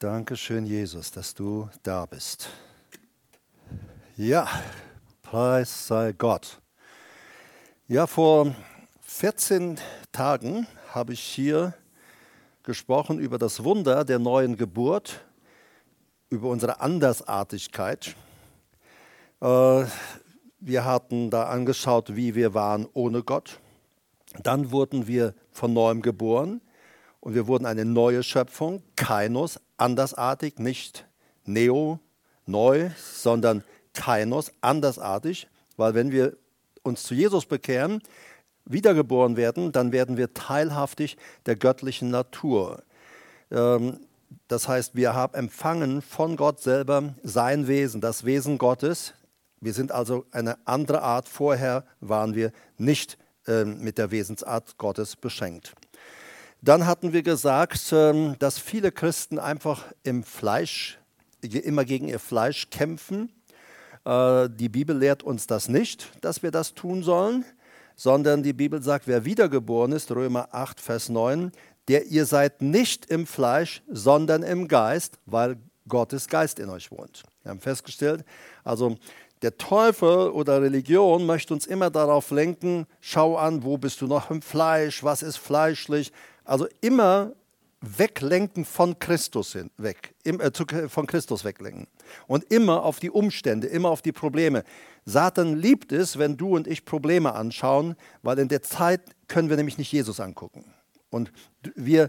Dankeschön, Jesus, dass du da bist. Ja, Preis sei Gott. Ja, vor 14 Tagen habe ich hier gesprochen über das Wunder der neuen Geburt, über unsere Andersartigkeit. Wir hatten da angeschaut, wie wir waren ohne Gott. Dann wurden wir von neuem geboren und wir wurden eine neue Schöpfung, Kainos, andersartig, nicht neo, neu, sondern Kainos, andersartig, weil wenn wir uns zu Jesus bekehren, wiedergeboren werden, dann werden wir teilhaftig der göttlichen Natur. Das heißt, wir haben empfangen von Gott selber sein Wesen, das Wesen Gottes. Wir sind also eine andere Art. Vorher waren wir nicht mit der Wesensart Gottes beschenkt. Dann hatten wir gesagt, dass viele Christen einfach im Fleisch, immer gegen ihr Fleisch kämpfen. Die Bibel lehrt uns das nicht, dass wir das tun sollen, sondern die Bibel sagt, wer wiedergeboren ist, Römer 8, Vers 9, ihr seid nicht im Fleisch, sondern im Geist, weil Gottes Geist in euch wohnt. Wir haben festgestellt, also der Teufel oder Religion möchte uns immer darauf lenken, schau an, wo bist du noch im Fleisch, was ist fleischlich. Also immer weglenken von Christus von Christus weglenken. Und immer auf die Umstände, immer auf die Probleme. Satan liebt es, wenn du und ich Probleme anschauen, weil in der Zeit können wir nämlich nicht Jesus angucken. Und wir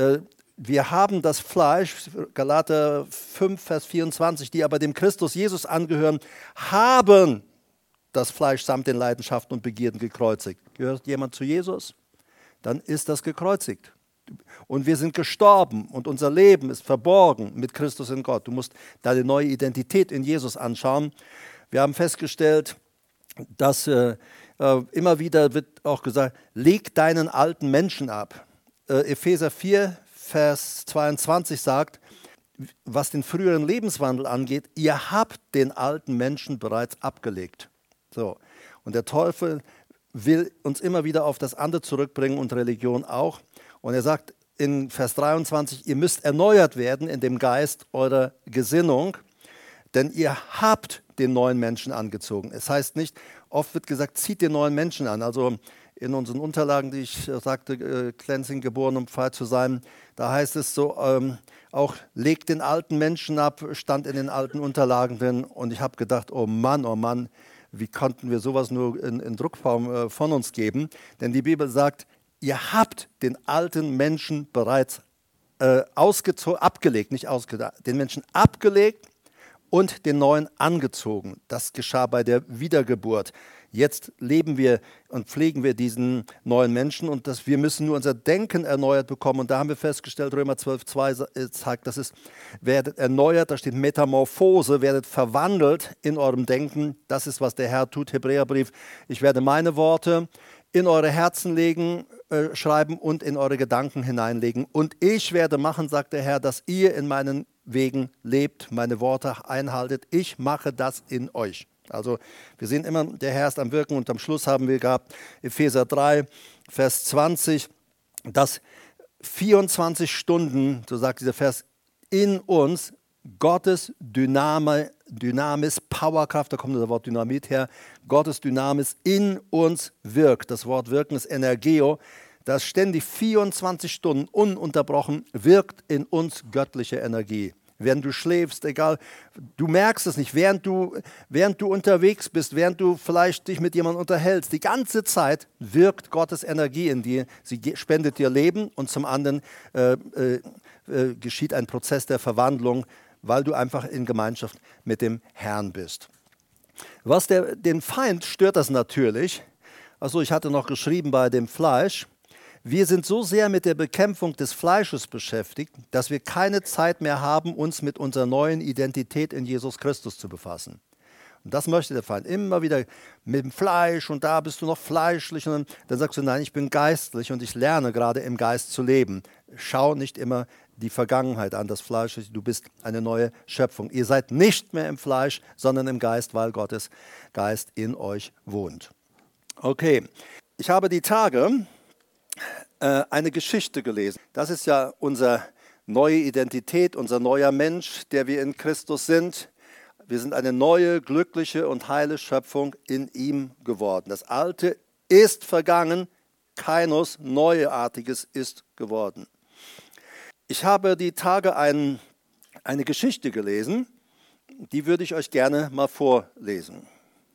haben das Fleisch, Galater 5, Vers 24, die aber dem Christus Jesus angehören, haben das Fleisch samt den Leidenschaften und Begierden gekreuzigt. Gehört jemand zu Jesus? Dann ist das gekreuzigt. Und wir sind gestorben und unser Leben ist verborgen mit Christus in Gott. Du musst deine neue Identität in Jesus anschauen. Wir haben festgestellt, dass immer wieder wird auch gesagt, leg deinen alten Menschen ab. Epheser 4, Vers 22 sagt, was den früheren Lebenswandel angeht, ihr habt den alten Menschen bereits abgelegt. So. Und der Teufel will uns immer wieder auf das andere zurückbringen und Religion auch. Und er sagt in Vers 23, ihr müsst erneuert werden in dem Geist eurer Gesinnung, denn ihr habt den neuen Menschen angezogen. Es heißt nicht, oft wird gesagt, zieht den neuen Menschen an. Also in unseren Unterlagen, die ich sagte, Cleansing, geboren, um frei zu sein, da heißt es so, auch legt den alten Menschen ab, stand in den alten Unterlagen drin. Und ich habe gedacht, oh Mann, wie konnten wir sowas nur in Druckform von uns geben? Denn die Bibel sagt, ihr habt den alten Menschen bereits abgelegt, nicht ausgedacht, den Menschen abgelegt und den neuen angezogen. Das geschah bei der Wiedergeburt. Jetzt leben wir und pflegen wir diesen neuen Menschen und wir müssen nur unser Denken erneuert bekommen. Und da haben wir festgestellt, Römer 12, 2 sagt, das ist, werdet erneuert, da steht Metamorphose, werdet verwandelt in eurem Denken. Das ist, was der Herr tut. Hebräerbrief, ich werde meine Worte in eure Herzen legen, schreiben und in eure Gedanken hineinlegen. Und ich werde machen, sagt der Herr, dass ihr in meinen Wegen lebt, meine Worte einhaltet. Ich mache das in euch. Also wir sehen immer, der Herr ist am Wirken und am Schluss haben wir gehabt, Epheser 3, Vers 20, dass 24 Stunden, so sagt dieser Vers, in uns Gottes Dynamis, Powerkraft, da kommt das Wort Dynamit her, Gottes Dynamis in uns wirkt. Das Wort wirken ist Energeo, das ständig 24 Stunden ununterbrochen wirkt in uns göttliche Energie. Während du schläfst, egal, du merkst es nicht, während du unterwegs bist, während du vielleicht dich mit jemandem unterhältst, die ganze Zeit wirkt Gottes Energie in dir, sie spendet dir Leben und zum anderen geschieht ein Prozess der Verwandlung, weil du einfach in Gemeinschaft mit dem Herrn bist. Den Feind stört das natürlich. Also ich hatte noch geschrieben bei dem Fleisch, wir sind so sehr mit der Bekämpfung des Fleisches beschäftigt, dass wir keine Zeit mehr haben, uns mit unserer neuen Identität in Jesus Christus zu befassen. Und das möchte der Feind immer wieder mit dem Fleisch und da bist du noch fleischlich. Und dann sagst du, nein, ich bin geistlich und ich lerne gerade im Geist zu leben. Schau nicht immer die Vergangenheit an, das Fleisch, du bist eine neue Schöpfung. Ihr seid nicht mehr im Fleisch, sondern im Geist, weil Gottes Geist in euch wohnt. Okay, ich habe die Tage eine Geschichte gelesen. Das ist ja unser neue Identität, unser neuer Mensch, der wir in Christus sind. Wir sind eine neue, glückliche und heile Schöpfung in ihm geworden. Das Alte ist vergangen, Kainos Neuartiges ist geworden. Ich habe die Tage eine Geschichte gelesen, die würde ich euch gerne mal vorlesen.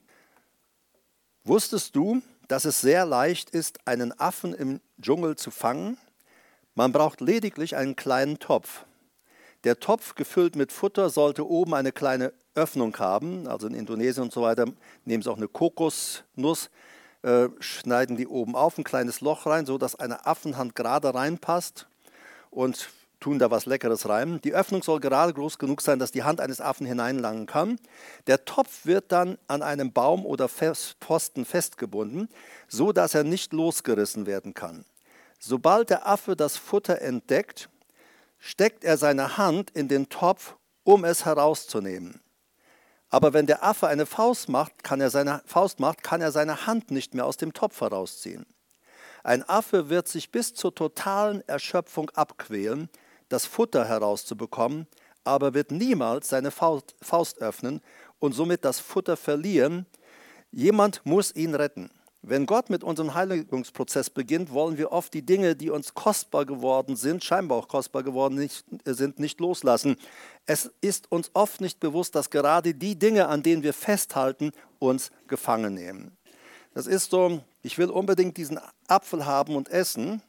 Wusstest du, dass es sehr leicht ist, einen Affen im Dschungel zu fangen? Man braucht lediglich einen kleinen Topf. Der Topf, gefüllt mit Futter, sollte oben eine kleine Öffnung haben. Also in Indonesien und so weiter nehmen sie auch eine Kokosnuss, schneiden die oben auf, ein kleines Loch rein, sodass eine Affenhand gerade reinpasst und tun da was Leckeres rein. Die Öffnung soll gerade groß genug sein, dass die Hand eines Affen hineinlangen kann. Der Topf wird dann an einem Baum oder Pfosten festgebunden, so dass er nicht losgerissen werden kann. Sobald der Affe das Futter entdeckt, steckt er seine Hand in den Topf, um es herauszunehmen. Aber wenn der Affe eine Faust macht, kann er seine Hand nicht mehr aus dem Topf herausziehen. Ein Affe wird sich bis zur totalen Erschöpfung abquälen, das Futter herauszubekommen, aber wird niemals seine Faust öffnen und somit das Futter verlieren. Jemand muss ihn retten. Wenn Gott mit unserem Heiligungsprozess beginnt, wollen wir oft die Dinge, die uns kostbar geworden sind, scheinbar auch kostbar geworden sind, nicht loslassen. Es ist uns oft nicht bewusst, dass gerade die Dinge, an denen wir festhalten, uns gefangen nehmen. Das ist so, ich will unbedingt diesen Apfel haben und essen,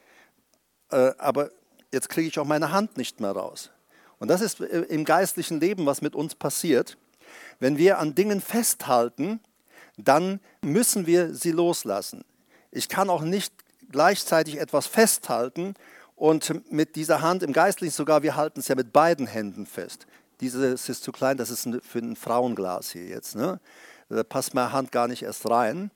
aber jetzt kriege ich auch meine Hand nicht mehr raus. Und das ist im geistlichen Leben, was mit uns passiert. Wenn wir an Dingen festhalten, dann müssen wir sie loslassen. Ich kann auch nicht gleichzeitig etwas festhalten und mit dieser Hand, im Geistlichen sogar, wir halten es ja mit beiden Händen fest. Dieses ist zu klein, das ist für ein Frauenglas hier jetzt. Ne? Da passt meine Hand gar nicht erst rein.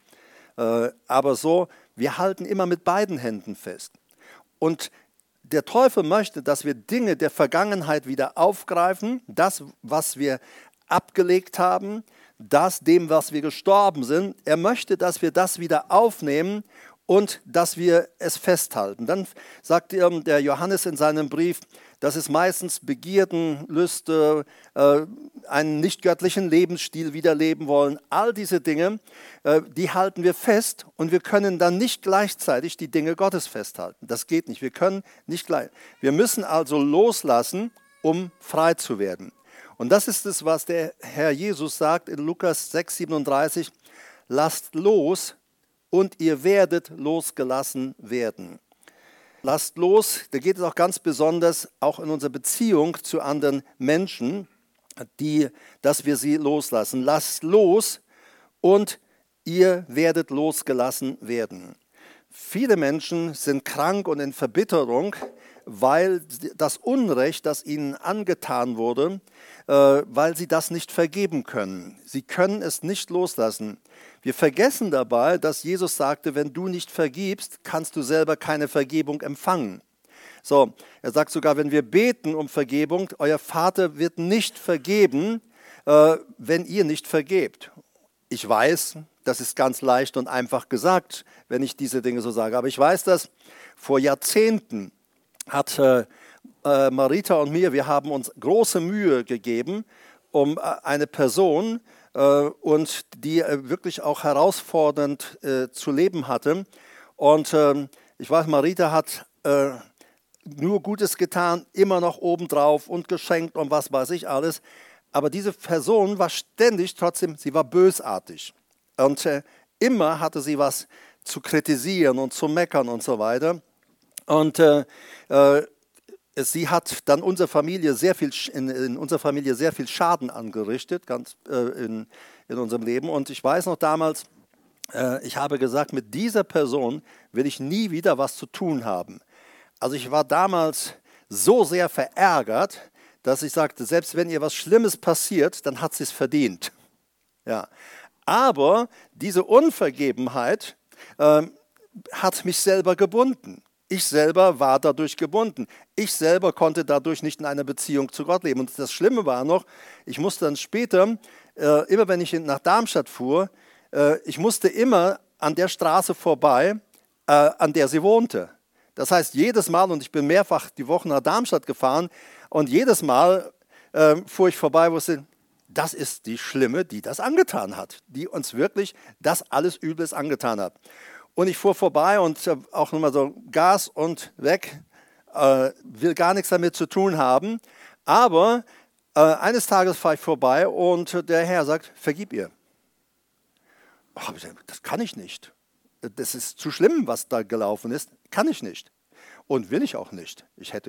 Aber so, wir halten immer mit beiden Händen fest. Und der Teufel möchte, dass wir Dinge der Vergangenheit wieder aufgreifen, das, was wir abgelegt haben, dem, was wir gestorben sind. Er möchte, dass wir das wieder aufnehmen und dass wir es festhalten. Dann sagt der Johannes in seinem Brief, dass es meistens Begierden, Lüste, einen nicht göttlichen Lebensstil wiederleben wollen. All diese Dinge, die halten wir fest und wir können dann nicht gleichzeitig die Dinge Gottes festhalten. Das geht nicht. Wir können nicht gleich. Wir müssen also loslassen, um frei zu werden. Und das ist es, was der Herr Jesus sagt in Lukas 6,37, lasst los und ihr werdet losgelassen werden. Lasst los, da geht es auch ganz besonders auch in unserer Beziehung zu anderen Menschen, dass wir sie loslassen. Lasst los und ihr werdet losgelassen werden. Viele Menschen sind krank und in Verbitterung, weil das Unrecht, das ihnen angetan wurde, weil sie das nicht vergeben können. Sie können es nicht loslassen. Wir vergessen dabei, dass Jesus sagte, wenn du nicht vergibst, kannst du selber keine Vergebung empfangen. So, er sagt sogar, wenn wir beten um Vergebung, euer Vater wird nicht vergeben, wenn ihr nicht vergebt. Ich weiß, das ist ganz leicht und einfach gesagt, wenn ich diese Dinge so sage, aber ich weiß, dass vor Jahrzehnten hat Marita und mir, wir haben uns große Mühe gegeben, um eine Person, und die wirklich auch herausfordernd zu leben hatte. Und ich weiß, Marita hat nur Gutes getan, immer noch obendrauf und geschenkt und was weiß ich alles. Aber diese Person war ständig trotzdem, sie war bösartig. Und immer hatte sie was zu kritisieren und zu meckern und so weiter. Und sie hat dann in unserer Familie sehr viel Schaden angerichtet, in unserem Leben. Und ich weiß noch damals, ich habe gesagt, mit dieser Person will ich nie wieder was zu tun haben. Also ich war damals so sehr verärgert, dass ich sagte, selbst wenn ihr was Schlimmes passiert, dann hat sie es verdient. Ja. Aber diese Unvergebenheit hat mich selber gebunden. Ich selber war dadurch gebunden. Ich selber konnte dadurch nicht in einer Beziehung zu Gott leben. Und das Schlimme war noch, ich musste dann später, immer wenn ich nach Darmstadt fuhr, ich musste immer an der Straße vorbei, an der sie wohnte. Das heißt, jedes Mal, und ich bin mehrfach die Woche nach Darmstadt gefahren, und jedes Mal fuhr ich vorbei, wusste, das ist die Schlimme, die das angetan hat, die uns wirklich das alles Übles angetan hat. Und ich fuhr vorbei und auch nochmal so Gas und weg, will gar nichts damit zu tun haben. Aber eines Tages fahre ich vorbei und der Herr sagt, vergib ihr. Das kann ich nicht. Das ist zu schlimm, was da gelaufen ist. Kann ich nicht. Und will ich auch nicht.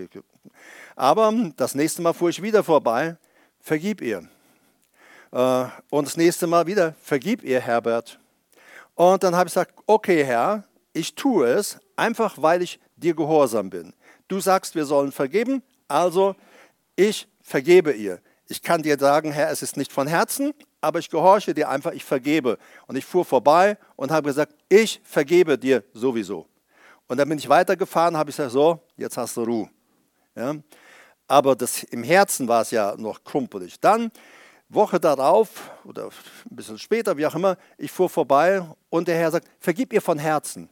Aber das nächste Mal fuhr ich wieder vorbei, vergib ihr. Und das nächste Mal wieder, vergib ihr, Herbert. Und dann habe ich gesagt, okay, Herr, ich tue es, einfach weil ich dir gehorsam bin. Du sagst, wir sollen vergeben, also ich vergebe ihr. Ich kann dir sagen, Herr, es ist nicht von Herzen, aber ich gehorche dir einfach, ich vergebe. Und ich fuhr vorbei und habe gesagt, ich vergebe dir sowieso. Und dann bin ich weitergefahren, habe ich gesagt, so, jetzt hast du Ruhe. Ja? Aber im Herzen war es ja noch krumpelig. Dann, Woche darauf oder ein bisschen später, wie auch immer, ich fuhr vorbei und der Herr sagt, vergib ihr von Herzen.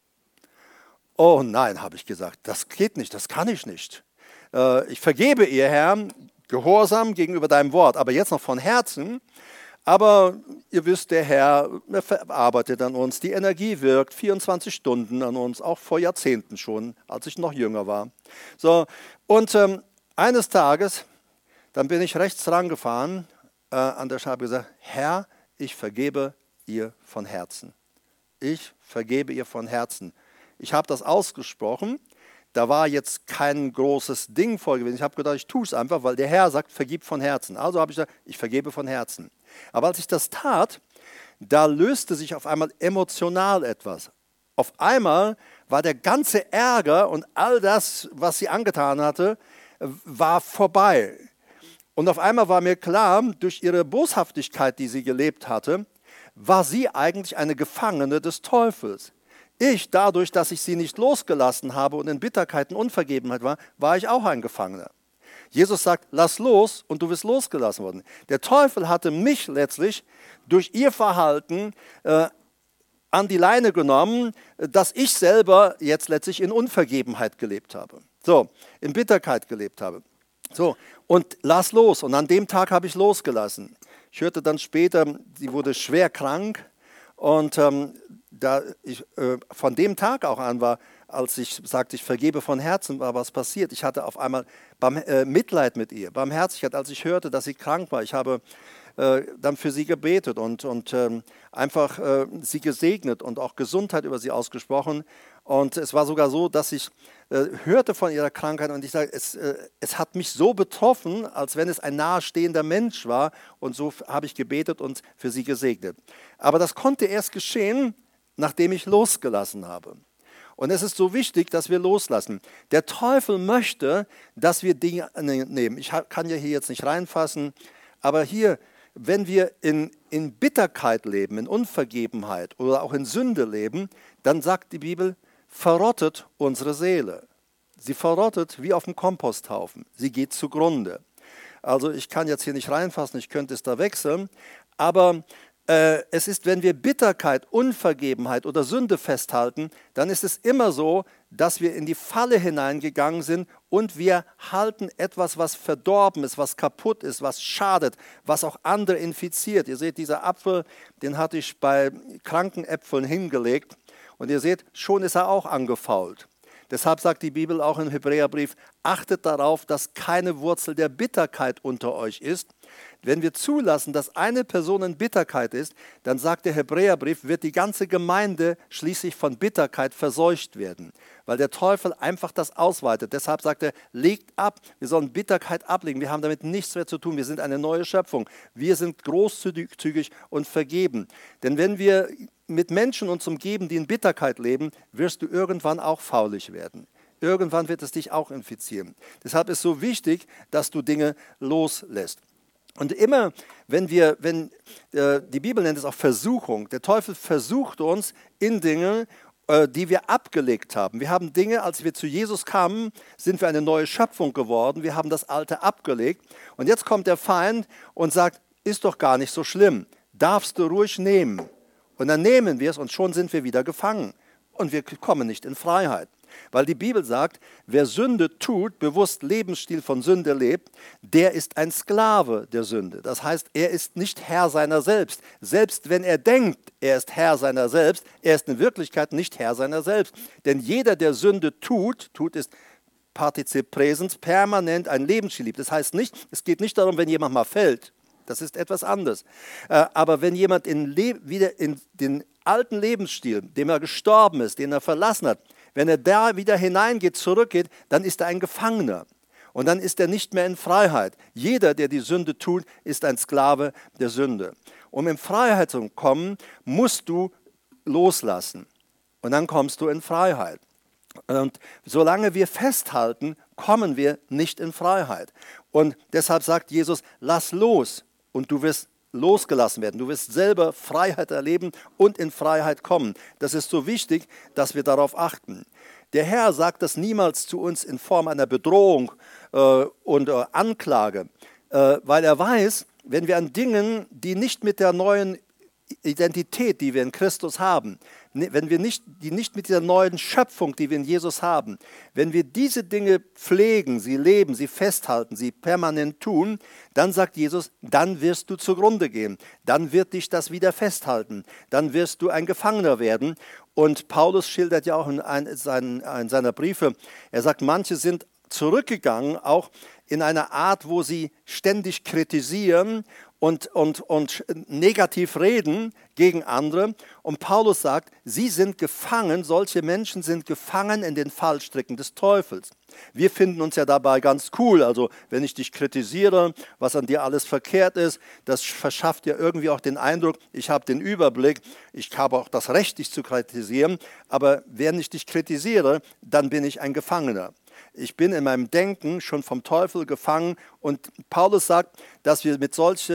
Oh nein, habe ich gesagt, das geht nicht, das kann ich nicht. Ich vergebe ihr, Herr, gehorsam gegenüber deinem Wort, aber jetzt noch von Herzen. Aber ihr wisst, der Herr verarbeitet an uns, die Energie wirkt 24 Stunden an uns, auch vor Jahrzehnten schon, als ich noch jünger war. So, und eines Tages, dann bin ich rechts rangefahren an der Scheibe gesagt, Herr, ich vergebe ihr von Herzen. Ich vergebe ihr von Herzen. Ich habe das ausgesprochen. Da war jetzt kein großes Ding vor gewesen. Ich habe gedacht, ich tue es einfach, weil der Herr sagt, vergib von Herzen. Also habe ich gesagt, ich vergebe von Herzen. Aber als ich das tat, da löste sich auf einmal emotional etwas. Auf einmal war der ganze Ärger und all das, was sie angetan hatte, war vorbei. Und auf einmal war mir klar, durch ihre Boshaftigkeit, die sie gelebt hatte, war sie eigentlich eine Gefangene des Teufels. Ich, dadurch, dass ich sie nicht losgelassen habe und in Bitterkeit und Unvergebenheit war, war ich auch ein Gefangener. Jesus sagt, lass los und du wirst losgelassen worden. Der Teufel hatte mich letztlich durch ihr Verhalten an die Leine genommen, dass ich selber jetzt letztlich in Unvergebenheit gelebt habe. So, in Bitterkeit gelebt habe. So, und lass los. Und an dem Tag habe ich losgelassen. Ich hörte dann später, sie wurde schwer krank und da ich von dem Tag auch an war, als ich sagte, ich vergebe von Herzen, war was passiert. Ich hatte auf einmal Mitleid mit ihr, Barmherzigkeit, als ich hörte, dass sie krank war. Ich habe dann für sie gebetet und einfach sie gesegnet und auch Gesundheit über sie ausgesprochen. Und es war sogar so, dass ich hörte von ihrer Krankheit und ich sage, es hat mich so betroffen, als wenn es ein nahestehender Mensch war. Und so habe ich gebetet und für sie gesegnet. Aber das konnte erst geschehen, nachdem ich losgelassen habe. Und es ist so wichtig, dass wir loslassen. Der Teufel möchte, dass wir Dinge nehmen. Ich kann ja hier jetzt nicht reinfassen, aber hier, wenn wir in Bitterkeit leben, in Unvergebenheit oder auch in Sünde leben, dann sagt die Bibel, verrottet unsere Seele. Sie verrottet wie auf dem Komposthaufen. Sie geht zugrunde. Also ich kann jetzt hier nicht reinfassen, ich könnte es da wechseln, aber es ist, wenn wir Bitterkeit, Unvergebenheit oder Sünde festhalten, dann ist es immer so, dass wir in die Falle hineingegangen sind und wir halten etwas, was verdorben ist, was kaputt ist, was schadet, was auch andere infiziert. Ihr seht, dieser Apfel, den hatte ich bei kranken Äpfeln hingelegt und ihr seht, schon ist er auch angefault. Deshalb sagt die Bibel auch im Hebräerbrief, achtet darauf, dass keine Wurzel der Bitterkeit unter euch ist. Wenn wir zulassen, dass eine Person in Bitterkeit ist, dann sagt der Hebräerbrief, wird die ganze Gemeinde schließlich von Bitterkeit verseucht werden, weil der Teufel einfach das ausweitet. Deshalb sagt er, legt ab, wir sollen Bitterkeit ablegen, wir haben damit nichts mehr zu tun, wir sind eine neue Schöpfung, wir sind großzügig und vergeben. Denn wenn wir mit Menschen uns umgeben, die in Bitterkeit leben, wirst du irgendwann auch faulig werden. Irgendwann wird es dich auch infizieren. Deshalb ist es so wichtig, dass du Dinge loslässt. Und immer, wenn die Bibel nennt es auch Versuchung, der Teufel versucht uns in Dingen, die wir abgelegt haben. Wir haben Dinge, als wir zu Jesus kamen, sind wir eine neue Schöpfung geworden. Wir haben das Alte abgelegt. Und jetzt kommt der Feind und sagt, ist doch gar nicht so schlimm. Darfst du ruhig nehmen. Und dann nehmen wir es und schon sind wir wieder gefangen. Und wir kommen nicht in Freiheit. Weil die Bibel sagt, wer Sünde tut, bewusst Lebensstil von Sünde lebt, der ist ein Sklave der Sünde. Das heißt, er ist nicht Herr seiner selbst. Selbst wenn er denkt, er ist Herr seiner selbst, er ist in Wirklichkeit nicht Herr seiner selbst. Denn jeder, der Sünde tut ist Partizip Präsens, permanent ein Lebensstil liebt. Das heißt nicht, es geht nicht darum, wenn jemand mal fällt. Das ist etwas anderes. Aber wenn jemand wieder in den alten Lebensstil, dem er gestorben ist, den er verlassen hat, wenn er da wieder hineingeht, zurückgeht, dann ist er ein Gefangener. Und dann ist er nicht mehr in Freiheit. Jeder, der die Sünde tut, ist ein Sklave der Sünde. Um in Freiheit zu kommen, musst du loslassen. Und dann kommst du in Freiheit. Und solange wir festhalten, kommen wir nicht in Freiheit. Und deshalb sagt Jesus, lass los und du wirst losgelassen werden. Du wirst selber Freiheit erleben und in Freiheit kommen. Das ist so wichtig, dass wir darauf achten. Der Herr sagt das niemals zu uns in Form einer Bedrohung und Anklage, weil er weiß, wenn wir an Dingen, die nicht mit der neuen Identität, die wir in Christus haben, wenn wir nicht mit dieser neuen Schöpfung, die wir in Jesus haben, wenn wir diese Dinge pflegen, sie leben, sie festhalten, sie permanent tun, dann sagt Jesus, dann wirst du zugrunde gehen, dann wird dich das wieder festhalten, dann wirst du ein Gefangener werden. Und Paulus schildert ja auch in seiner Briefe, er sagt, manche sind zurückgegangen, auch in einer Art, wo sie ständig kritisieren und negativ reden gegen andere. Und Paulus sagt, sie sind gefangen, solche Menschen sind gefangen in den Fallstricken des Teufels. Wir finden uns ja dabei ganz cool, also wenn ich dich kritisiere, was an dir alles verkehrt ist, das verschafft dir irgendwie auch den Eindruck, ich habe den Überblick, ich habe auch das Recht, dich zu kritisieren, aber wenn ich dich kritisiere, dann bin ich ein Gefangener. Ich bin in meinem Denken schon vom Teufel gefangen und Paulus sagt, dass wir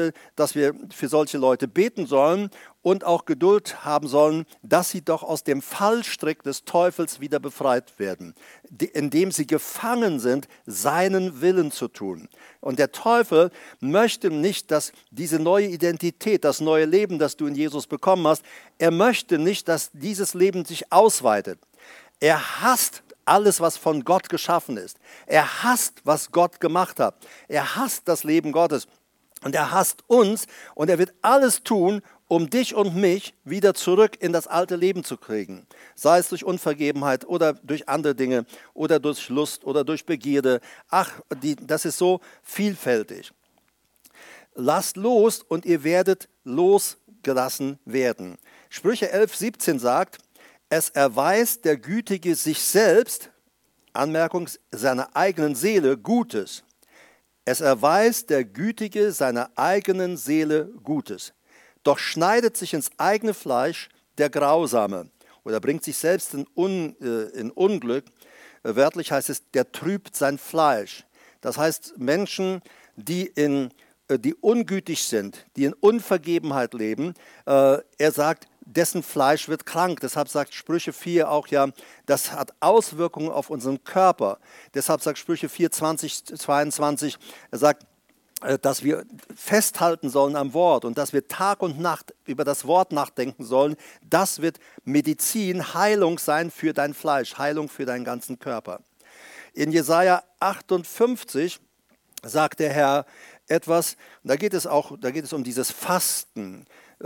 für solche Leute beten sollen und auch Geduld haben sollen, dass sie doch aus dem Fallstrick des Teufels wieder befreit werden, indem sie gefangen sind, seinen Willen zu tun. Und der Teufel möchte nicht, dass diese neue Identität, das neue Leben, das du in Jesus bekommen hast, er möchte nicht, dass dieses Leben sich ausweitet. Er hasst alles, was von Gott geschaffen ist. Er hasst, was Gott gemacht hat. Er hasst das Leben Gottes. Und er hasst uns und er wird alles tun, um dich und mich wieder zurück in das alte Leben zu kriegen. Sei es durch Unvergebenheit oder durch andere Dinge oder durch Lust oder durch Begierde. Das ist so vielfältig. Lasst los und ihr werdet losgelassen werden. Sprüche 11,17 sagt, es erweist der Gütige sich selbst, Anmerkung, seiner eigenen Seele Gutes. Es erweist der Gütige seiner eigenen Seele Gutes. Doch schneidet sich ins eigene Fleisch der Grausame oder bringt sich selbst in Unglück. Wörtlich heißt es, der trübt sein Fleisch. Das heißt, Menschen, die ungütig sind, die in Unvergebenheit leben, er sagt, dessen Fleisch wird krank. Deshalb sagt Sprüche 4 auch ja, das hat Auswirkungen auf unseren Körper. Deshalb sagt Sprüche 4, 20, 22, er sagt, dass wir festhalten sollen am Wort und dass wir Tag und Nacht über das Wort nachdenken sollen. Das wird Medizin, Heilung sein für dein Fleisch, Heilung für deinen ganzen Körper. In Jesaja 58 sagt der Herr etwas, da geht es um dieses Fasten.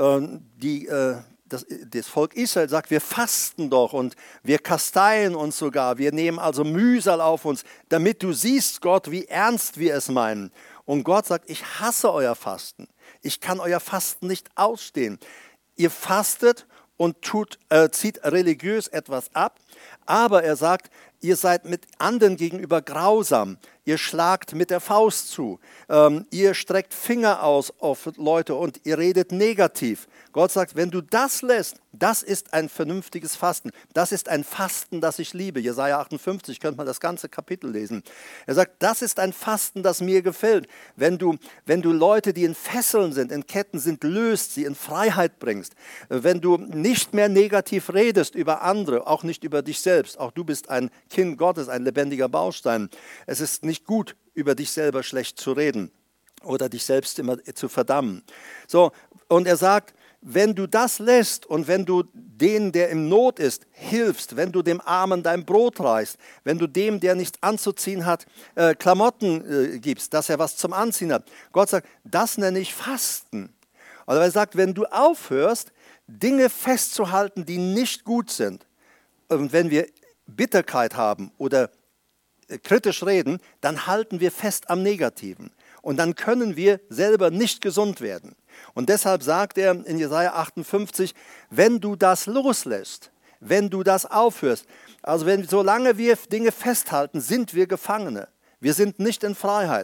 Das Volk Israel sagt, wir fasten doch und wir kasteien uns sogar. Wir nehmen also Mühsal auf uns, damit du siehst, Gott, wie ernst wir es meinen. Und Gott sagt, ich hasse euer Fasten. Ich kann euer Fasten nicht ausstehen. Ihr fastet und zieht religiös etwas ab, aber er sagt, ihr seid mit anderen gegenüber grausam. Ihr schlagt mit der Faust zu. Ihr streckt Finger aus auf Leute und ihr redet negativ. Gott sagt, wenn du das lässt, das ist ein vernünftiges Fasten. Das ist ein Fasten, das ich liebe. Jesaja 58, könnt man das ganze Kapitel lesen. Er sagt, das ist ein Fasten, das mir gefällt. Wenn du Leute, die in Fesseln sind, in Ketten sind, löst, sie in Freiheit bringst. Wenn du nicht mehr negativ redest über andere, auch nicht über dich selbst. Auch du bist ein Kind Gottes, ein lebendiger Baustein. Es ist nicht gut, über dich selber schlecht zu reden oder dich selbst immer zu verdammen. So, und er sagt, wenn du das lässt und wenn du den, der in Not ist, hilfst, wenn du dem Armen dein Brot reichst, wenn du dem, der nichts anzuziehen hat, Klamotten gibst, dass er was zum Anziehen hat. Gott sagt, das nenne ich Fasten. Also er sagt, wenn du aufhörst, Dinge festzuhalten, die nicht gut sind, und wenn wir Bitterkeit haben oder kritisch reden, dann halten wir fest am Negativen. Und dann können wir selber nicht gesund werden. Und deshalb sagt er in Jesaja 58, wenn du das loslässt, wenn du das aufhörst, also solange wir Dinge festhalten, sind wir Gefangene. Wir sind nicht in Freiheit.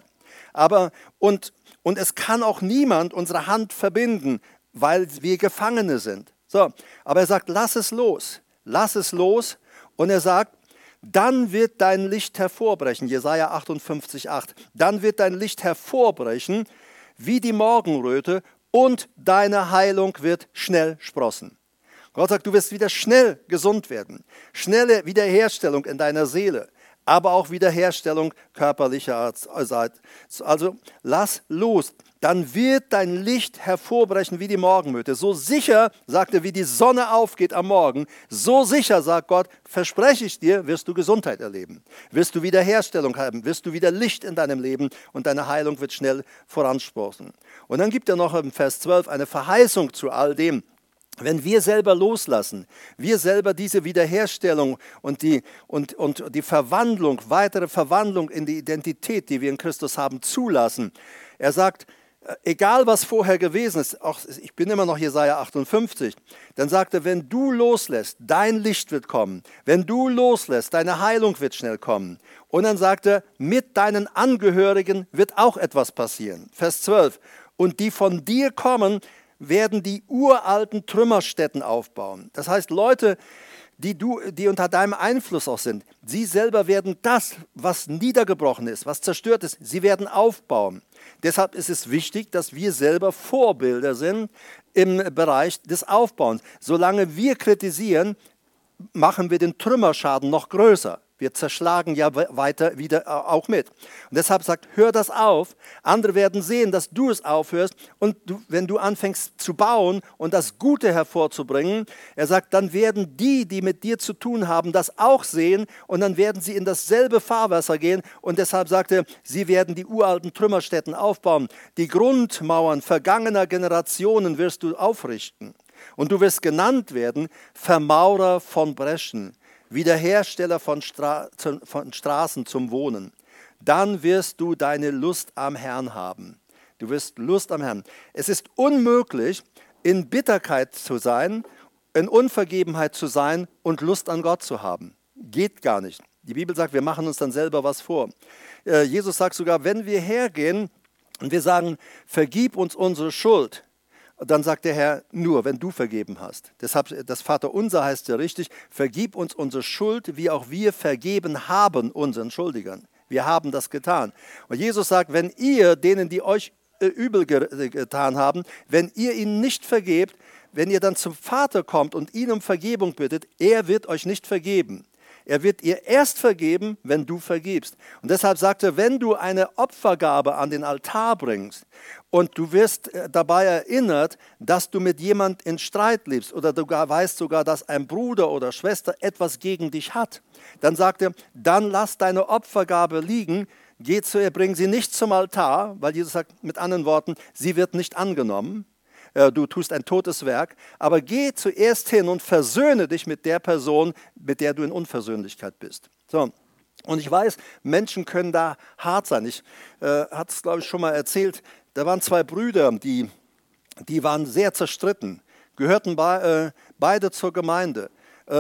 Und es kann auch niemand unsere Hand verbinden, weil wir Gefangene sind. So, aber er sagt, lass es los. Lass es los. Und er sagt, dann wird dein Licht hervorbrechen, Jesaja 58,8. Dann wird dein Licht hervorbrechen wie die Morgenröte und deine Heilung wird schnell sprossen. Gott sagt, du wirst wieder schnell gesund werden. Schnelle Wiederherstellung in deiner Seele, aber auch Wiederherstellung körperlicher Seite. Also lass los. Dann wird dein Licht hervorbrechen wie die Morgenröte. So sicher, sagt er, wie die Sonne aufgeht am Morgen, so sicher, sagt Gott, verspreche ich dir, wirst du Gesundheit erleben. Wirst du Wiederherstellung haben, wirst du wieder Licht in deinem Leben und deine Heilung wird schnell voransprossen. Und dann gibt er noch im Vers 12 eine Verheißung zu all dem. Wenn wir selber loslassen, wir selber diese Wiederherstellung und die Verwandlung, weitere Verwandlung in die Identität, die wir in Christus haben, zulassen. Er sagt, egal was vorher gewesen ist, auch ich bin immer noch Jesaja 58, dann sagt er, wenn du loslässt, dein Licht wird kommen. Wenn du loslässt, deine Heilung wird schnell kommen. Und dann sagt er, mit deinen Angehörigen wird auch etwas passieren. Vers 12, und die von dir kommen, werden die uralten Trümmerstätten aufbauen. Das heißt, Leute, die unter deinem Einfluss auch sind, sie selber werden das, was niedergebrochen ist, was zerstört ist, sie werden aufbauen. Deshalb ist es wichtig, dass wir selber Vorbilder sind im Bereich des Aufbauens. Solange wir kritisieren, machen wir den Trümmerschaden noch größer. Wir zerschlagen ja weiter wieder auch mit. Und deshalb sagt, hör das auf. Andere werden sehen, dass du es aufhörst. Und wenn du anfängst zu bauen und das Gute hervorzubringen, er sagt, dann werden die mit dir zu tun haben, das auch sehen. Und dann werden sie in dasselbe Fahrwasser gehen. Und deshalb sagt er, sie werden die uralten Trümmerstätten aufbauen. Die Grundmauern vergangener Generationen wirst du aufrichten. Und du wirst genannt werden, Vermaurer von Breschen. Wiederhersteller von Straßen zum Wohnen. Dann wirst du deine Lust am Herrn haben. Du wirst Lust am Herrn. Es ist unmöglich, in Bitterkeit zu sein, in Unvergebenheit zu sein und Lust an Gott zu haben. Geht gar nicht. Die Bibel sagt, wir machen uns dann selber was vor. Jesus sagt sogar, wenn wir hergehen und wir sagen, vergib uns unsere Schuld, dann sagt der Herr, nur wenn du vergeben hast. Deshalb, das Vaterunser heißt ja richtig, vergib uns unsere Schuld, wie auch wir vergeben haben unseren Schuldigern. Wir haben das getan. Und Jesus sagt, wenn ihr denen, die euch übel getan haben, wenn ihr ihnen nicht vergebt, wenn ihr dann zum Vater kommt und ihn um Vergebung bittet, er wird euch nicht vergeben. Er wird ihr erst vergeben, wenn du vergibst. Und deshalb sagt er, wenn du eine Opfergabe an den Altar bringst und du wirst dabei erinnert, dass du mit jemand in Streit lebst oder du weißt sogar, dass ein Bruder oder Schwester etwas gegen dich hat, dann sagt er, dann lass deine Opfergabe liegen, geh zu ihr, bring sie nicht zum Altar, weil Jesus sagt mit anderen Worten, sie wird nicht angenommen. Du tust ein totes Werk, aber geh zuerst hin und versöhne dich mit der Person, mit der du in Unversöhnlichkeit bist. So. Und ich weiß, Menschen können da hart sein. Ich hatte es, glaube ich, schon mal erzählt, da waren zwei Brüder, die waren sehr zerstritten, gehörten beide zur Gemeinde.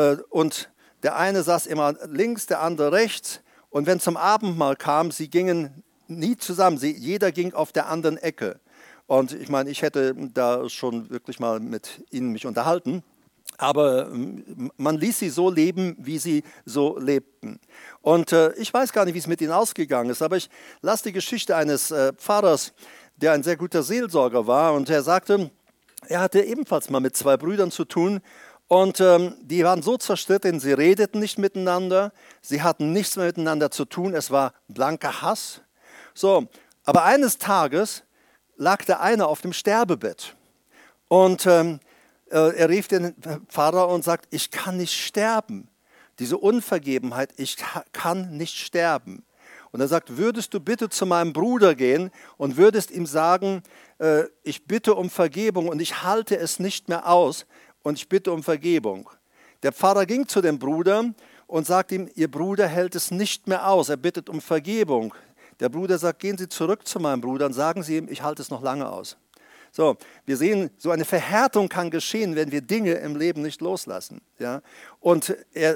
Und der eine saß immer links, der andere rechts. Und wenn zum Abendmahl kam, sie gingen nie zusammen, jeder ging auf der anderen Ecke. Und ich meine, ich hätte da schon wirklich mal mit ihnen mich unterhalten, aber man ließ sie so leben, wie sie so lebten. Und ich weiß gar nicht, wie es mit ihnen ausgegangen ist, aber ich lasse die Geschichte eines Pfarrers, der ein sehr guter Seelsorger war, und er sagte, er hatte ebenfalls mal mit zwei Brüdern zu tun und die waren so zerstritten, sie redeten nicht miteinander, sie hatten nichts mehr miteinander zu tun, es war blanker Hass. So, aber eines Tages lag der eine auf dem Sterbebett und er rief den Pfarrer und sagt, ich kann nicht sterben. Diese Unvergebenheit, ich kann nicht sterben. Und er sagt, würdest du bitte zu meinem Bruder gehen und würdest ihm sagen, ich bitte um Vergebung und ich halte es nicht mehr aus und ich bitte um Vergebung. Der Pfarrer ging zu dem Bruder und sagt ihm, Ihr Bruder hält es nicht mehr aus, er bittet um Vergebung. Der Bruder sagt, gehen Sie zurück zu meinem Bruder und sagen Sie ihm, ich halte es noch lange aus. So, wir sehen, so eine Verhärtung kann geschehen, wenn wir Dinge im Leben nicht loslassen. Ja? Und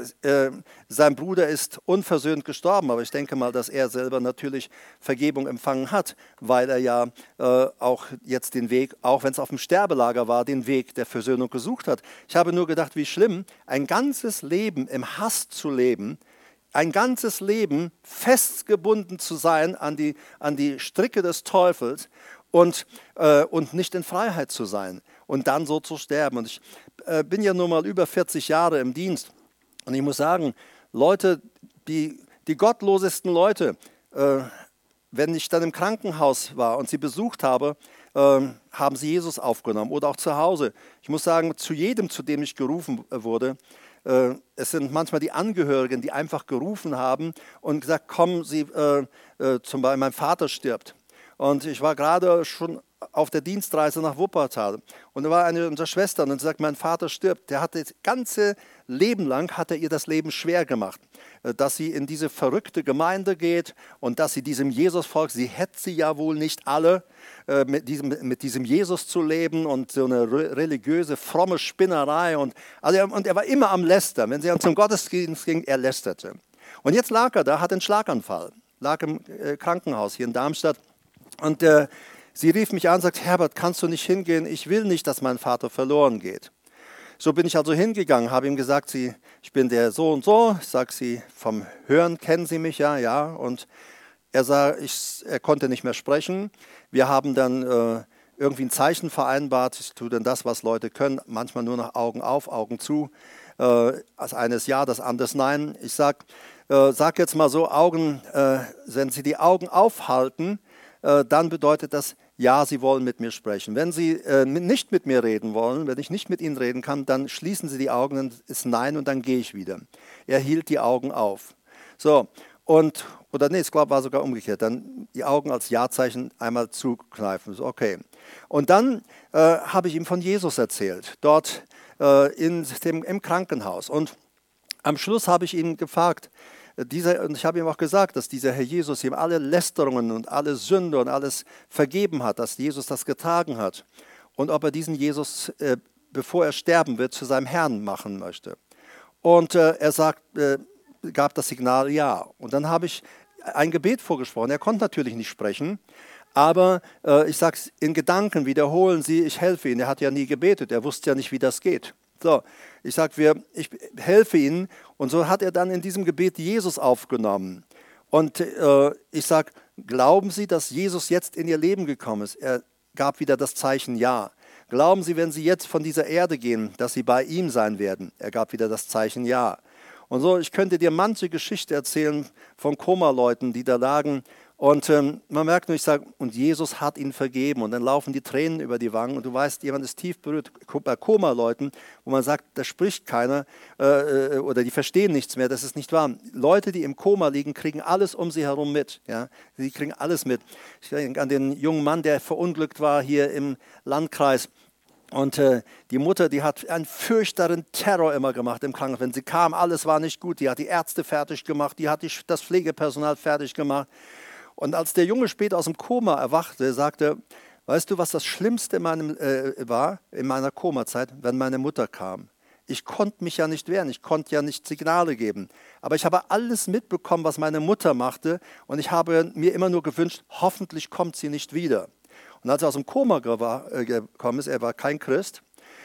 sein Bruder ist unversöhnt gestorben, aber ich denke mal, dass er selber natürlich Vergebung empfangen hat, weil er ja auch jetzt den Weg, auch wenn es auf dem Sterbelager war, den Weg der Versöhnung gesucht hat. Ich habe nur gedacht, wie schlimm, ein ganzes Leben im Hass zu leben, ein ganzes Leben festgebunden zu sein an die Stricke des Teufels und nicht in Freiheit zu sein und dann so zu sterben. Und ich bin ja nun mal über 40 Jahre im Dienst und ich muss sagen, Leute, die gottlosesten Leute, wenn ich dann im Krankenhaus war und sie besucht habe, haben sie Jesus aufgenommen oder auch zu Hause. Ich muss sagen, zu jedem, zu dem ich gerufen wurde, es sind manchmal die Angehörigen, die einfach gerufen haben und gesagt, kommen Sie, zum Beispiel mein Vater stirbt. Und ich war gerade schon auf der Dienstreise nach Wuppertal und da war eine unserer Schwestern und sie sagt, mein Vater stirbt. Der hat das ganze Leben lang, hat er ihr das Leben schwer gemacht, dass sie in diese verrückte Gemeinde geht und dass sie diesem Jesus-Volk, sie hätte sie ja wohl nicht alle, mit diesem Jesus zu leben und so eine religiöse, fromme Spinnerei. Und er war immer am Lästern. Wenn sie dann zum Gottesdienst ging, er lästerte. Und jetzt lag er da, hat einen Schlaganfall, lag im Krankenhaus hier in Darmstadt. Und sie rief mich an und sagt, Herbert, kannst du nicht hingehen? Ich will nicht, dass mein Vater verloren geht. So bin ich also hingegangen, habe ihm gesagt, ich bin der so und so. Ich sage, Sie vom Hören kennen Sie mich ja, ja. Und er konnte nicht mehr sprechen. Wir haben dann irgendwie ein Zeichen vereinbart. Ich tue dann das, was Leute können, manchmal nur noch Augen auf, Augen zu. Das eine ist ja, das andere ist nein. Ich sag jetzt mal so, wenn Sie die Augen aufhalten, dann bedeutet das, ja, Sie wollen mit mir sprechen. Wenn Sie nicht mit mir reden wollen, wenn ich nicht mit Ihnen reden kann, dann schließen Sie die Augen, dann ist Nein und dann gehe ich wieder. Er hielt die Augen auf. So, ich glaube, war sogar umgekehrt, dann die Augen als Ja-Zeichen einmal zukneifen. So, okay. Und dann habe ich ihm von Jesus erzählt, dort im Krankenhaus. Und am Schluss habe ich ihn gefragt, und ich habe ihm auch gesagt, dass dieser Herr Jesus ihm alle Lästerungen und alle Sünde und alles vergeben hat, dass Jesus das getragen hat und ob er diesen Jesus, bevor er sterben wird, zu seinem Herrn machen möchte. Und er gab das Signal Ja. Und dann habe ich ein Gebet vorgesprochen. Er konnte natürlich nicht sprechen, aber ich sage es in Gedanken, wiederholen Sie, ich helfe Ihnen. Er hat ja nie gebetet, er wusste ja nicht, wie das geht. So, ich sage, ich helfe Ihnen. Und so hat er dann in diesem Gebet Jesus aufgenommen. Und ich sage, glauben Sie, dass Jesus jetzt in Ihr Leben gekommen ist? Er gab wieder das Zeichen Ja. Glauben Sie, wenn Sie jetzt von dieser Erde gehen, dass Sie bei ihm sein werden? Er gab wieder das Zeichen Ja. Und so, ich könnte dir manche Geschichte erzählen von Koma-Leuten, die da lagen. Und man merkt nur, ich sage, und Jesus hat ihn vergeben. Und dann laufen die Tränen über die Wangen. Und du weißt, jemand ist tief berührt. Bei Koma-Leuten, wo man sagt, da spricht keiner oder die verstehen nichts mehr. Das ist nicht wahr. Leute, die im Koma liegen, kriegen alles um sie herum mit. Ja? Sie kriegen alles mit. Ich denke an den jungen Mann, der verunglückt war hier im Landkreis. Und die Mutter, die hat einen fürchterlichen Terror immer gemacht im Krankenhaus. Wenn sie kam, alles war nicht gut. Die hat die Ärzte fertig gemacht, die hat das Pflegepersonal fertig gemacht. Und als der Junge später aus dem Koma erwachte, sagte er, weißt du, was das Schlimmste war in meiner Komazeit, wenn meine Mutter kam? Ich konnte mich ja nicht wehren, ich konnte ja nicht Signale geben. Aber ich habe alles mitbekommen, was meine Mutter machte. Und ich habe mir immer nur gewünscht, hoffentlich kommt sie nicht wieder. Und als er aus dem Koma gekommen ist, er war kein Christ,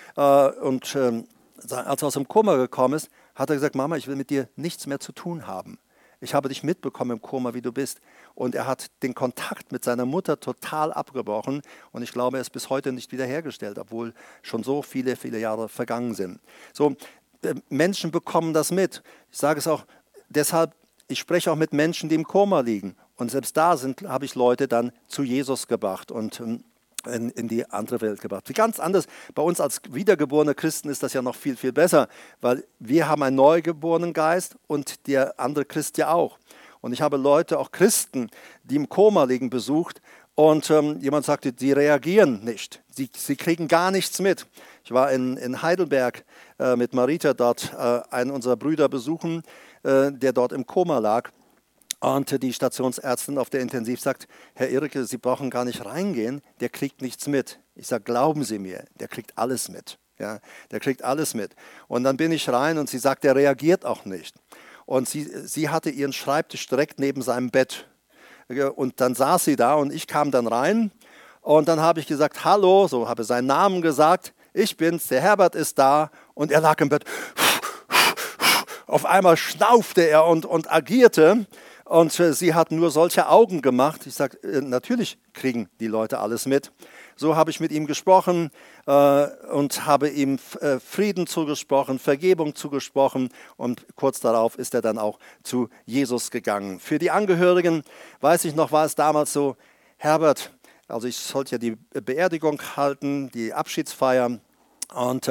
als er aus dem Koma gekommen ist, hat er gesagt, Mama, ich will mit dir nichts mehr zu tun haben. Ich habe dich mitbekommen im Koma, wie du bist. Und er hat den Kontakt mit seiner Mutter total abgebrochen. Und ich glaube, er ist bis heute nicht wiederhergestellt, obwohl schon so viele, viele Jahre vergangen sind. So, Menschen bekommen das mit. Ich sage es auch deshalb, ich spreche auch mit Menschen, die im Koma liegen. Und selbst da habe ich Leute dann zu Jesus gebracht. Und in die andere Welt gebracht. Wie ganz anders. Bei uns als wiedergeborene Christen ist das ja noch viel, viel besser, weil wir haben einen neugeborenen Geist und der andere Christ ja auch. Und ich habe Leute, auch Christen, die im Koma liegen, besucht und jemand sagte, sie reagieren nicht. Sie kriegen gar nichts mit. Ich war in Heidelberg mit Marita dort einen unserer Brüder besuchen, der dort im Koma lag. Und die Stationsärztin auf der Intensiv sagt, Herr Irke, Sie brauchen gar nicht reingehen, der kriegt nichts mit. Ich sage, glauben Sie mir, der kriegt alles mit. Ja, der kriegt alles mit. Und dann bin ich rein und sie sagt, der reagiert auch nicht. Und sie hatte ihren Schreibtisch direkt neben seinem Bett. Und dann saß sie da und ich kam dann rein und dann habe ich gesagt, hallo, so habe seinen Namen gesagt, ich bin's, der Herbert ist da und er lag im Bett. Auf einmal schnaufte er und agierte. Und sie hat nur solche Augen gemacht. Ich sage, natürlich kriegen die Leute alles mit. So habe ich mit ihm gesprochen und habe ihm Frieden zugesprochen, Vergebung zugesprochen. Und kurz darauf ist er dann auch zu Jesus gegangen. Für die Angehörigen, weiß ich noch, war es damals so, Herbert, also ich sollte ja die Beerdigung halten, die Abschiedsfeier. Und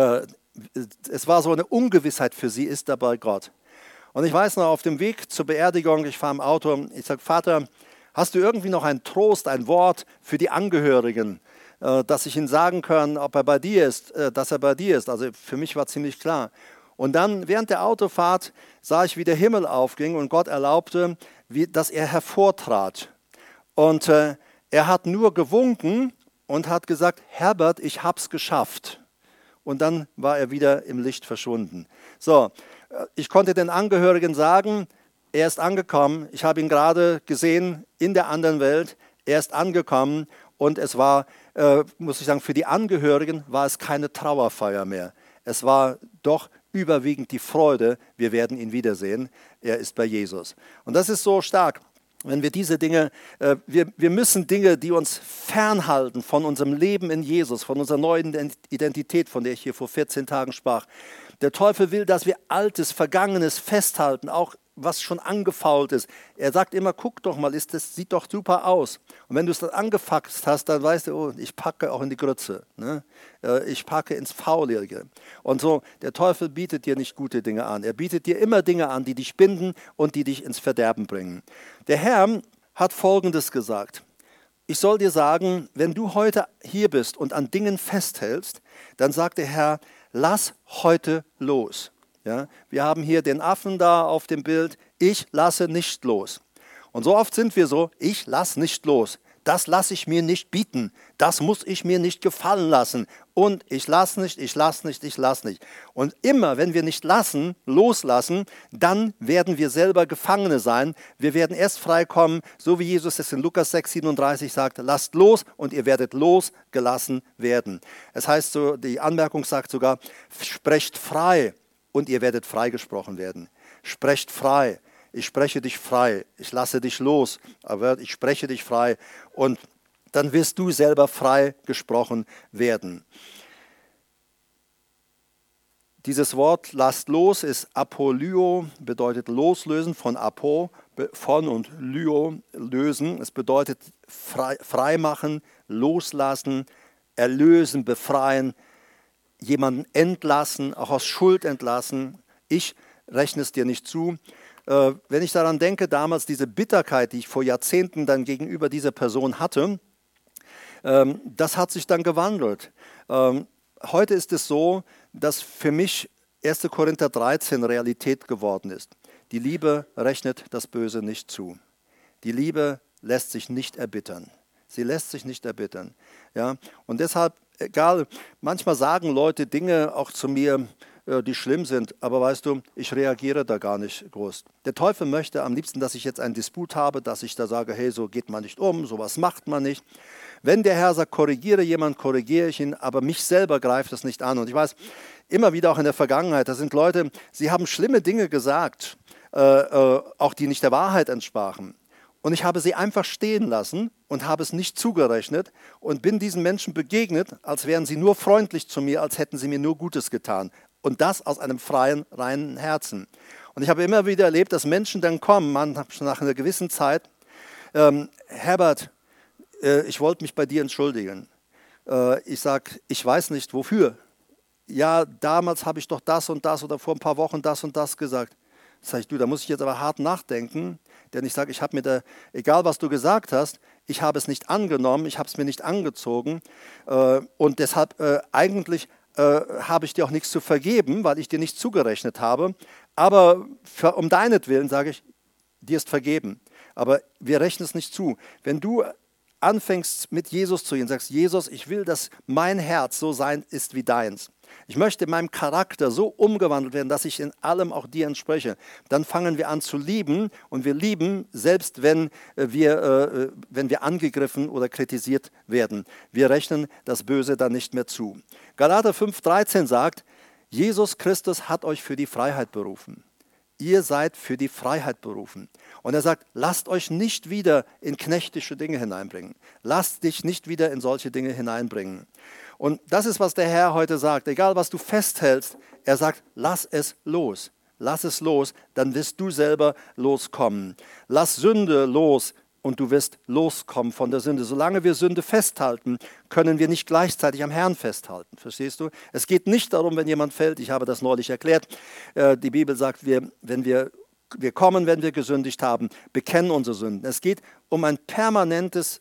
es war so eine Ungewissheit für sie, ist da bei Gott. Und ich weiß noch, auf dem Weg zur Beerdigung, ich fahre im Auto, ich sage, Vater, hast du irgendwie noch einen Trost, ein Wort für die Angehörigen, dass ich ihnen sagen kann, ob er bei dir ist, dass er bei dir ist. Also für mich war ziemlich klar. Und dann während der Autofahrt sah ich, wie der Himmel aufging und Gott erlaubte, dass er hervortrat. Und er hat nur gewunken und hat gesagt, Herbert, ich hab's geschafft. Und dann war er wieder im Licht verschwunden. So, ich konnte den Angehörigen sagen, er ist angekommen. Ich habe ihn gerade gesehen in der anderen Welt. Er ist angekommen und es war, muss ich sagen, für die Angehörigen war es keine Trauerfeier mehr. Es war doch überwiegend die Freude, wir werden ihn wiedersehen. Er ist bei Jesus. Und das ist so stark. Wenn wir diese Dinge, wir müssen Dinge, die uns fernhalten von unserem Leben in Jesus, von unserer neuen Identität, von der ich hier vor 14 Tagen sprach. Der Teufel will, dass wir Altes, Vergangenes festhalten, auch was schon angefault ist. Er sagt immer, guck doch mal, das sieht doch super aus. Und wenn du es dann angefasst hast, dann weißt du, oh, ich packe auch in die Grütze. Ne? Ich packe ins Faulige. Und so, der Teufel bietet dir nicht gute Dinge an. Er bietet dir immer Dinge an, die dich binden und die dich ins Verderben bringen. Der Herr hat Folgendes gesagt. Ich soll dir sagen, wenn du heute hier bist und an Dingen festhältst, dann sagt der Herr, lass heute los. Ja, wir haben hier den Affen da auf dem Bild. Ich lasse nicht los. Und so oft sind wir so, ich lasse nicht los. Das lasse ich mir nicht bieten. Das muss ich mir nicht gefallen lassen. Und ich lasse nicht, ich lasse nicht, ich lasse nicht. Und immer, wenn wir nicht loslassen, dann werden wir selber Gefangene sein. Wir werden erst freikommen, so wie Jesus es in Lukas 6,37 sagt, lasst los und ihr werdet losgelassen werden. Es heißt so, die Anmerkung sagt sogar, sprecht frei und ihr werdet freigesprochen werden. Sprecht frei. Ich spreche dich frei, ich lasse dich los, aber ich spreche dich frei und dann wirst du selber frei gesprochen werden. Dieses Wort lasst los ist apolyo, bedeutet loslösen von apo, von und lyo, lösen. Es bedeutet frei machen, loslassen, erlösen, befreien, jemanden entlassen, auch aus Schuld entlassen. Ich rechne es dir nicht zu. Wenn ich daran denke, damals diese Bitterkeit, die ich vor Jahrzehnten dann gegenüber dieser Person hatte, das hat sich dann gewandelt. Heute ist es so, dass für mich 1. Korinther 13 Realität geworden ist. Die Liebe rechnet das Böse nicht zu. Die Liebe lässt sich nicht erbittern. Sie lässt sich nicht erbittern. Ja? Und deshalb, egal, manchmal sagen Leute Dinge auch zu mir, die schlimm sind, aber weißt du, ich reagiere da gar nicht groß. Der Teufel möchte am liebsten, dass ich jetzt einen Disput habe, dass ich da sage, hey, so geht man nicht um, sowas macht man nicht. Wenn der Herr sagt, korrigiere jemand, korrigiere ich ihn, aber mich selber greift das nicht an. Und ich weiß, immer wieder auch in der Vergangenheit, da sind Leute, sie haben schlimme Dinge gesagt, auch die nicht der Wahrheit entsprachen. Und ich habe sie einfach stehen lassen und habe es nicht zugerechnet und bin diesen Menschen begegnet, als wären sie nur freundlich zu mir, als hätten sie mir nur Gutes getan. Und das aus einem freien, reinen Herzen. Und ich habe immer wieder erlebt, dass Menschen dann kommen, nach einer gewissen Zeit, Herbert, ich wollte mich bei dir entschuldigen. Ich sage, ich weiß nicht wofür. Ja, damals habe ich doch das und das oder vor ein paar Wochen das und das gesagt. Sag ich, du, da muss ich jetzt aber hart nachdenken, denn ich sage, ich habe egal was du gesagt hast, ich habe es nicht angenommen, ich habe es mir nicht angezogen und deshalb eigentlich habe ich dir auch nichts zu vergeben, weil ich dir nicht zugerechnet habe, aber um deinetwillen sage ich, dir ist vergeben, aber wir rechnen es nicht zu. Wenn du anfängst mit Jesus zu gehen, sagst, Jesus, ich will, dass mein Herz so sein ist wie deins. Ich möchte in meinem Charakter so umgewandelt werden, dass ich in allem auch dir entspreche. Dann fangen wir an zu lieben und wir lieben, selbst wenn wir angegriffen oder kritisiert werden. Wir rechnen das Böse dann nicht mehr zu. Galater 5,13 sagt, Jesus Christus hat euch für die Freiheit berufen. Ihr seid für die Freiheit berufen. Und er sagt, lasst euch nicht wieder in knechtische Dinge hineinbringen. Lasst dich nicht wieder in solche Dinge hineinbringen. Und das ist, was der Herr heute sagt. Egal, was du festhältst, er sagt, lass es los. Lass es los, dann wirst du selber loskommen. Lass Sünde los und du wirst loskommen von der Sünde. Solange wir Sünde festhalten, können wir nicht gleichzeitig am Herrn festhalten. Verstehst du? Es geht nicht darum, wenn jemand fällt. Ich habe das neulich erklärt. Die Bibel sagt, wir kommen, wenn wir gesündigt haben, bekennen unsere Sünden. Es geht um ein permanentes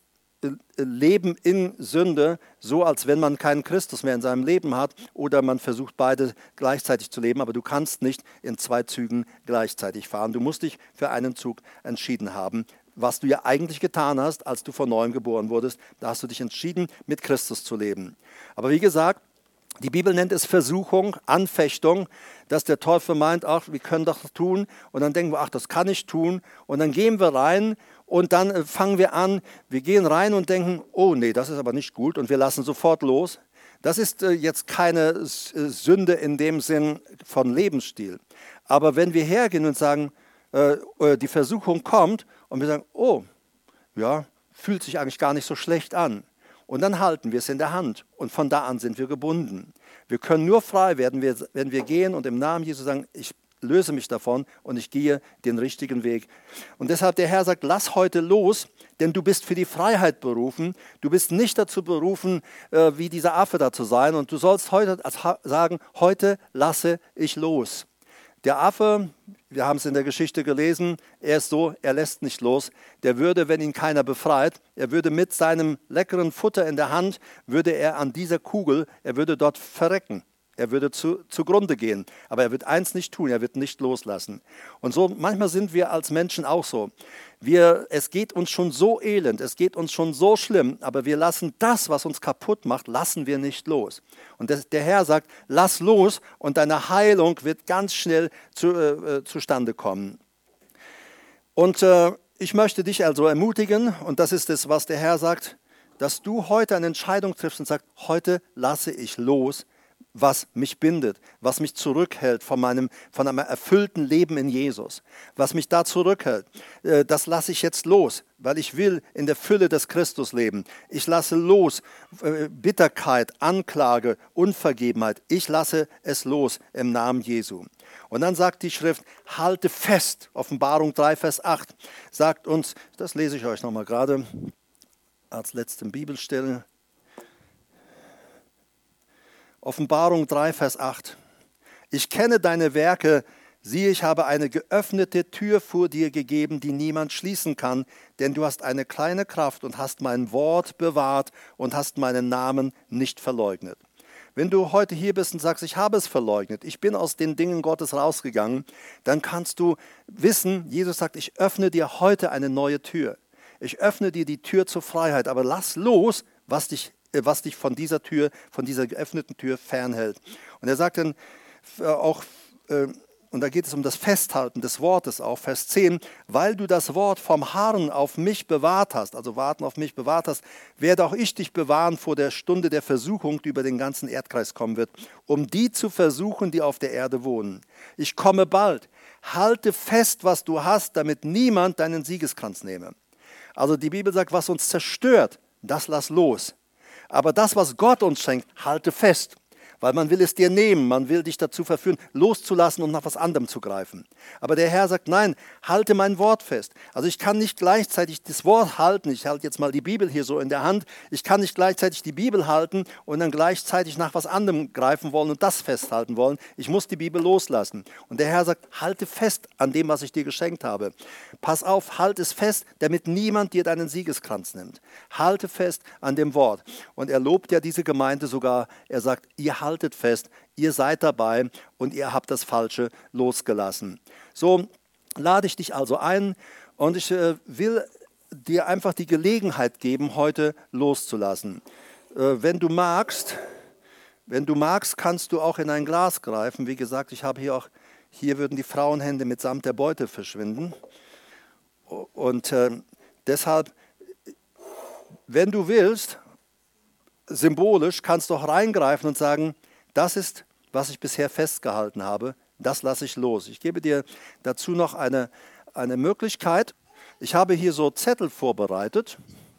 Leben in Sünde, so als wenn man keinen Christus mehr in seinem Leben hat oder man versucht beide gleichzeitig zu leben, aber du kannst nicht in 2 Zügen gleichzeitig fahren. Du musst dich für einen Zug entschieden haben, was du ja eigentlich getan hast, als du von neuem geboren wurdest. Da hast du dich entschieden, mit Christus zu leben. Aber wie gesagt, die Bibel nennt es Versuchung, Anfechtung, dass der Teufel meint, ach, wir können das tun. Und dann denken wir, ach, das kann ich tun. Und dann gehen wir rein und dann fangen wir an, wir gehen rein und denken, oh nee, das ist aber nicht gut und wir lassen sofort los. Das ist jetzt keine Sünde in dem Sinn von Lebensstil. Aber wenn wir hergehen und sagen, die Versuchung kommt und wir sagen, oh, ja, fühlt sich eigentlich gar nicht so schlecht an. Und dann halten wir es in der Hand und von da an sind wir gebunden. Wir können nur frei werden, wenn wir gehen und im Namen Jesu sagen, ich löse mich davon und ich gehe den richtigen Weg. Und deshalb der Herr sagt, lass heute los, denn du bist für die Freiheit berufen. Du bist nicht dazu berufen, wie dieser Affe da zu sein. Und du sollst heute sagen, heute lasse ich los. Der Affe, wir haben es in der Geschichte gelesen, er ist so, er lässt nicht los. Der würde, wenn ihn keiner befreit, er würde mit seinem leckeren Futter in der Hand, würde er an dieser Kugel, er würde dort verrecken. Er würde zugrunde gehen. Aber er wird eins nicht tun, er wird nicht loslassen. Und so manchmal sind wir als Menschen auch so. Es geht uns schon so elend, es geht uns schon so schlimm, aber wir lassen das, was uns kaputt macht, lassen wir nicht los. Und der Herr sagt, lass los und deine Heilung wird ganz schnell zustande kommen. Und ich möchte dich also ermutigen, und das ist es, was der Herr sagt, dass du heute eine Entscheidung triffst und sagst, heute lasse ich los, was mich bindet, was mich zurückhält von einem erfüllten Leben in Jesus, was mich da zurückhält, das lasse ich jetzt los, weil ich will in der Fülle des Christus leben. Ich lasse los Bitterkeit, Anklage, Unvergebenheit. Ich lasse es los im Namen Jesu. Und dann sagt die Schrift, halte fest, Offenbarung 3, Vers 8, sagt uns, das lese ich euch nochmal gerade als letzte Bibelstelle, Offenbarung 3, Vers 8. Ich kenne deine Werke, siehe, ich habe eine geöffnete Tür vor dir gegeben, die niemand schließen kann, denn du hast eine kleine Kraft und hast mein Wort bewahrt und hast meinen Namen nicht verleugnet. Wenn du heute hier bist und sagst, ich habe es verleugnet, ich bin aus den Dingen Gottes rausgegangen, dann kannst du wissen, Jesus sagt, ich öffne dir heute eine neue Tür. Ich öffne dir die Tür zur Freiheit, aber lass los, was dich von dieser Tür, von dieser geöffneten Tür fernhält. Und er sagt dann auch, und da geht es um das Festhalten des Wortes auch, Vers 10, weil du das Wort vom Harren auf mich bewahrt hast, also warten auf mich bewahrt hast, werde auch ich dich bewahren vor der Stunde der Versuchung, die über den ganzen Erdkreis kommen wird, um die zu versuchen, die auf der Erde wohnen. Ich komme bald, halte fest, was du hast, damit niemand deinen Siegeskranz nehme. Also die Bibel sagt, was uns zerstört, das lass los. Aber das, was Gott uns schenkt, halte fest. weil man will es dir nehmen, man will dich dazu verführen, loszulassen und nach was anderem zu greifen. Aber der Herr sagt, nein, halte mein Wort fest. Also ich kann nicht gleichzeitig das Wort halten, ich halte jetzt mal die Bibel hier so in der Hand, ich kann nicht gleichzeitig die Bibel halten und dann gleichzeitig nach was anderem greifen wollen und das festhalten wollen. Ich muss die Bibel loslassen. Und der Herr sagt, halte fest an dem, was ich dir geschenkt habe. Pass auf, halt es fest, damit niemand dir deinen Siegeskranz nimmt. Halte fest an dem Wort. Und er lobt ja diese Gemeinde sogar. Er sagt, ihr haltet fest, ihr seid dabei und ihr habt das Falsche losgelassen. So lade ich dich also ein und ich will dir einfach die Gelegenheit geben, heute loszulassen. Wenn du magst, kannst du auch in ein Glas greifen. Wie gesagt, ich habe hier würden die Frauenhände mitsamt der Beute verschwinden. Und deshalb, wenn du willst, symbolisch kannst du auch reingreifen und sagen, das ist, was ich bisher festgehalten habe, das lasse ich los. Ich gebe dir dazu noch eine Möglichkeit. Ich habe hier so Zettel vorbereitet.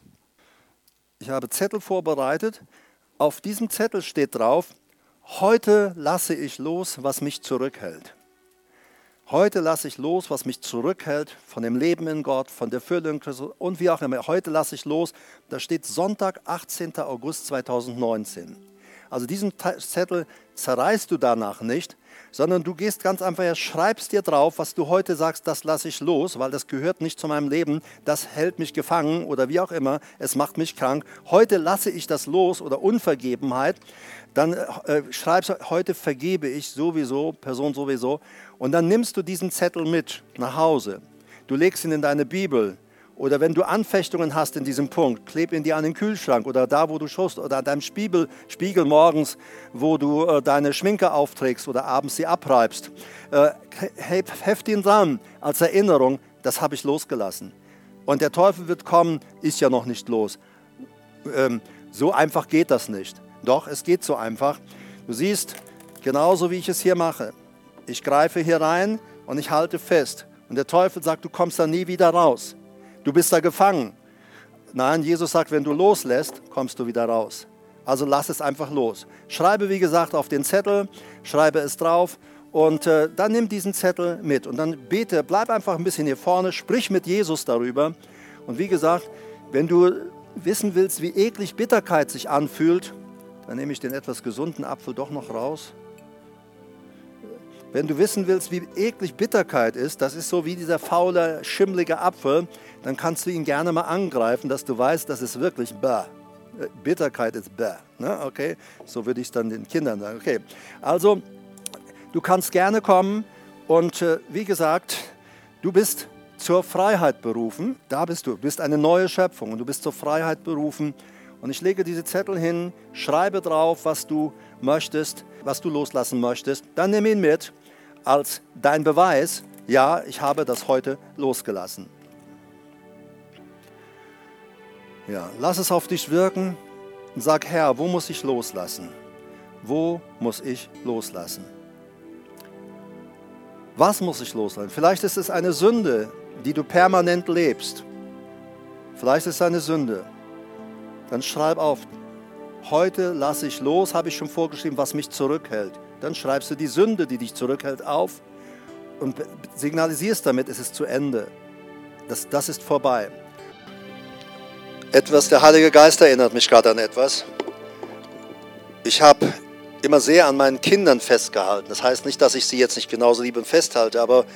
Auf diesem Zettel steht drauf, heute lasse ich los, was mich zurückhält. Heute lasse ich los, was mich zurückhält von dem Leben in Gott, von der Fülle in Christus und wie auch immer. Heute lasse ich los, da steht Sonntag, 18. August 2019. Also diesen Zettel zerreißt du danach nicht, sondern du gehst ganz einfach, schreibst dir drauf, was du heute sagst, das lasse ich los, weil das gehört nicht zu meinem Leben, das hält mich gefangen oder wie auch immer, es macht mich krank. Heute lasse ich das los oder Unvergebenheit. Dann schreibst du, heute vergebe ich sowieso, Person sowieso. Und dann nimmst du diesen Zettel mit nach Hause. Du legst ihn in deine Bibel. Oder wenn du Anfechtungen hast in diesem Punkt, kleb ihn dir an den Kühlschrank oder da, wo du schaust, oder an deinem Spiegel morgens, wo du deine Schminke aufträgst oder abends sie abreibst. Heft ihn dran als Erinnerung, das habe ich losgelassen. Und der Teufel wird kommen, ist ja noch nicht los. So einfach geht das nicht. Doch, es geht so einfach. Du siehst, genauso wie ich es hier mache. Ich greife hier rein und ich halte fest. Und der Teufel sagt, du kommst da nie wieder raus. Du bist da gefangen. Nein, Jesus sagt, wenn du loslässt, kommst du wieder raus. Also lass es einfach los. Schreibe, wie gesagt, auf den Zettel, schreibe es drauf und dann nimm diesen Zettel mit. Und dann bete, bleib einfach ein bisschen hier vorne, sprich mit Jesus darüber. Und wie gesagt, wenn du wissen willst, wie eklig Bitterkeit sich anfühlt, dann nehme ich den etwas gesunden Apfel doch noch raus. Wenn du wissen willst, wie eklig Bitterkeit ist, das ist so wie dieser faule, schimmlige Apfel, dann kannst du ihn gerne mal angreifen, dass du weißt, das ist wirklich bäh. Bitterkeit ist bäh. Ne? Okay? So würde ich es dann den Kindern sagen. Okay. Also, du kannst gerne kommen und wie gesagt, du bist zur Freiheit berufen. Da bist du. Du bist eine neue Schöpfung und du bist zur Freiheit berufen. Und ich lege diese Zettel hin, schreibe drauf, was du möchtest, was du loslassen möchtest. Dann nimm ihn mit als dein Beweis, ja, ich habe das heute losgelassen. Ja, lass es auf dich wirken und sag, Herr, wo muss ich loslassen? Wo muss ich loslassen? Was muss ich loslassen? Vielleicht ist es eine Sünde, die du permanent lebst. Vielleicht ist es eine Sünde. Dann schreib auf, heute lasse ich los, habe ich schon vorgeschrieben, was mich zurückhält. Dann schreibst du die Sünde, die dich zurückhält, auf und signalisierst damit, es ist zu Ende. Das ist vorbei. Der Heilige Geist erinnert mich gerade an etwas. Ich habe immer sehr an meinen Kindern festgehalten. Das heißt nicht, dass ich sie jetzt nicht genauso lieb und festhalte, aber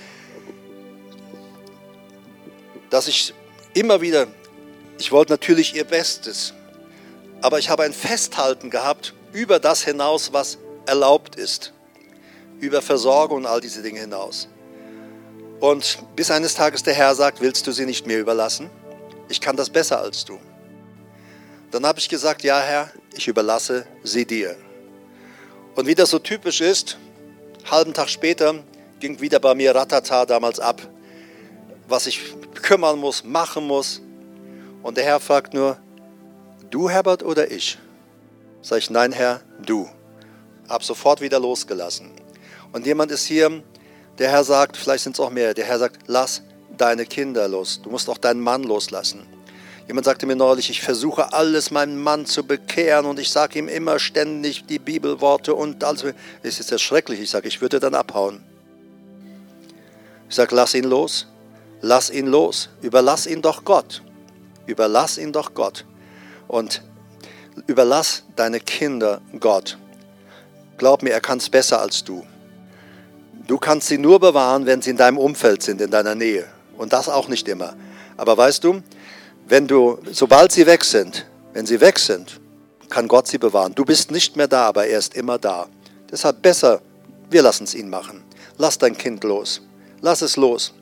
dass ich immer wieder, ich wollte natürlich ihr Bestes, aber ich habe ein Festhalten gehabt über das hinaus, was erlaubt ist, über Versorgung und all diese Dinge hinaus. Und bis eines Tages der Herr sagt, willst du sie nicht mir überlassen? Ich kann das besser als du. Dann habe ich gesagt, ja Herr, ich überlasse sie dir. Und wie das so typisch ist, einen halben Tag später ging wieder bei mir Ratata damals ab, was ich kümmern muss, machen muss. Und der Herr fragt nur, du Herbert oder ich? Sag ich, nein Herr, du. Hab sofort wieder losgelassen. Und jemand ist hier, der Herr sagt, vielleicht sind es auch mehr, der Herr sagt, lass deine Kinder los. Du musst auch deinen Mann loslassen. Jemand sagte mir neulich, ich versuche alles, meinen Mann zu bekehren und ich sage ihm immer ständig die Bibelworte und alles. Es ist ja schrecklich. Ich sage, ich würde dann abhauen. Ich sage, lass ihn los. Lass ihn los. Überlass ihn doch Gott. Überlass ihn doch Gott. Und überlass deine Kinder Gott. Glaub mir, er kann es besser als du. Du kannst sie nur bewahren, wenn sie in deinem Umfeld sind, in deiner Nähe. Und das auch nicht immer. Aber weißt du, sobald sie weg sind, wenn sie weg sind, kann Gott sie bewahren. Du bist nicht mehr da, aber er ist immer da. Deshalb besser, wir lassen es ihn machen. Lass dein Kind los. Lass es los.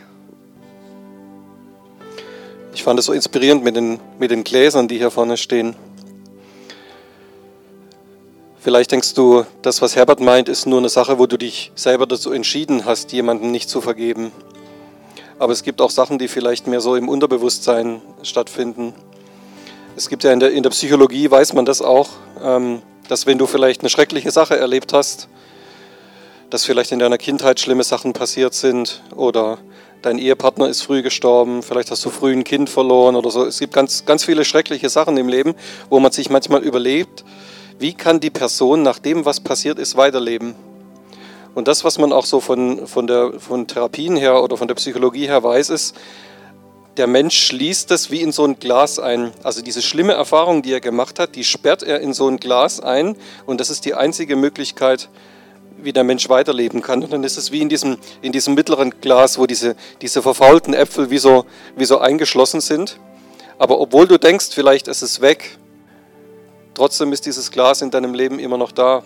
Ich fand es so inspirierend mit den Gläsern, die hier vorne stehen. Vielleicht denkst du, das, was Herbert meint, ist nur eine Sache, wo du dich selber dazu entschieden hast, jemandem nicht zu vergeben. Aber es gibt auch Sachen, die vielleicht mehr so im Unterbewusstsein stattfinden. Es gibt ja in der Psychologie, weiß man das auch, dass wenn du vielleicht eine schreckliche Sache erlebt hast, dass vielleicht in deiner Kindheit schlimme Sachen passiert sind oder dein Ehepartner ist früh gestorben, vielleicht hast du früh ein Kind verloren oder so. Es gibt ganz, ganz viele schreckliche Sachen im Leben, wo man sich manchmal überlegt, wie kann die Person nach dem, was passiert ist, weiterleben? Und das, was man auch so von Therapien her oder von der Psychologie her weiß, ist, der Mensch schließt das wie in so ein Glas ein. Also diese schlimme Erfahrung, die er gemacht hat, die sperrt er in so ein Glas ein und das ist die einzige Möglichkeit, wie der Mensch weiterleben kann. Und dann ist es wie in diesem mittleren Glas, wo diese verfaulten Äpfel wie so eingeschlossen sind. Aber obwohl du denkst, vielleicht ist es weg, trotzdem ist dieses Glas in deinem Leben immer noch da.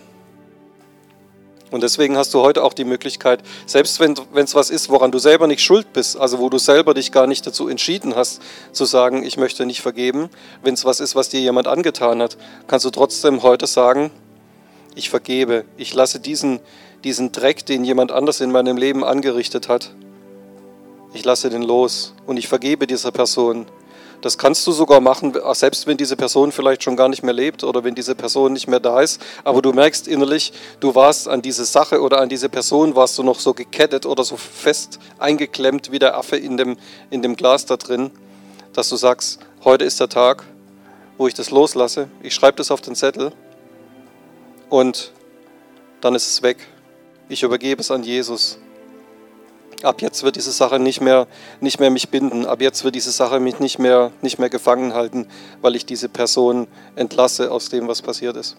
Und deswegen hast du heute auch die Möglichkeit, selbst wenn es was ist, woran du selber nicht schuld bist, also wo du selber dich gar nicht dazu entschieden hast, zu sagen, ich möchte nicht vergeben, wenn es was ist, was dir jemand angetan hat, kannst du trotzdem heute sagen, ich vergebe, ich lasse diesen Dreck, den jemand anders in meinem Leben angerichtet hat, ich lasse den los und ich vergebe dieser Person. Das kannst du sogar machen, selbst wenn diese Person vielleicht schon gar nicht mehr lebt oder wenn diese Person nicht mehr da ist. Aber du merkst innerlich, du warst an diese Sache oder an diese Person, warst du noch so gekettet oder so fest eingeklemmt wie der Affe in dem Glas da drin, dass du sagst, heute ist der Tag, wo ich das loslasse. Ich schreibe das auf den Zettel und dann ist es weg. Ich übergebe es an Jesus. Ab jetzt wird diese Sache nicht mehr mich binden. Ab jetzt wird diese Sache mich nicht mehr gefangen halten, weil ich diese Person entlasse aus dem, was passiert ist.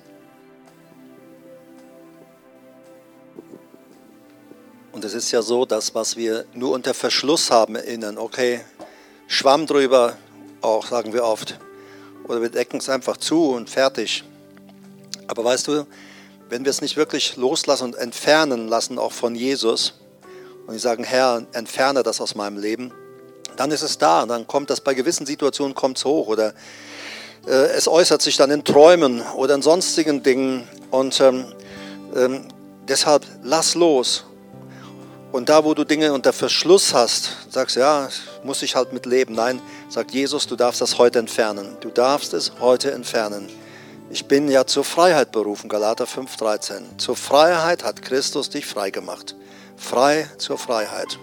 Und es ist ja so, dass was wir nur unter Verschluss haben innen, okay, Schwamm drüber, auch sagen wir oft, oder wir decken es einfach zu und fertig. Aber weißt du, wenn wir es nicht wirklich loslassen und entfernen lassen, auch von Jesus, und die sagen, Herr, entferne das aus meinem Leben, dann ist es da. Und dann kommt das bei gewissen Situationen kommt's hoch oder es äußert sich dann in Träumen oder in sonstigen Dingen. Und deshalb lass los. Und da, wo du Dinge unter Verschluss hast, sagst, ja, muss ich halt mit leben. Nein, sagt Jesus, du darfst das heute entfernen. Du darfst es heute entfernen. Ich bin ja zur Freiheit berufen, Galater 5,13. Zur Freiheit hat Christus dich frei gemacht. Frei zur Freiheit.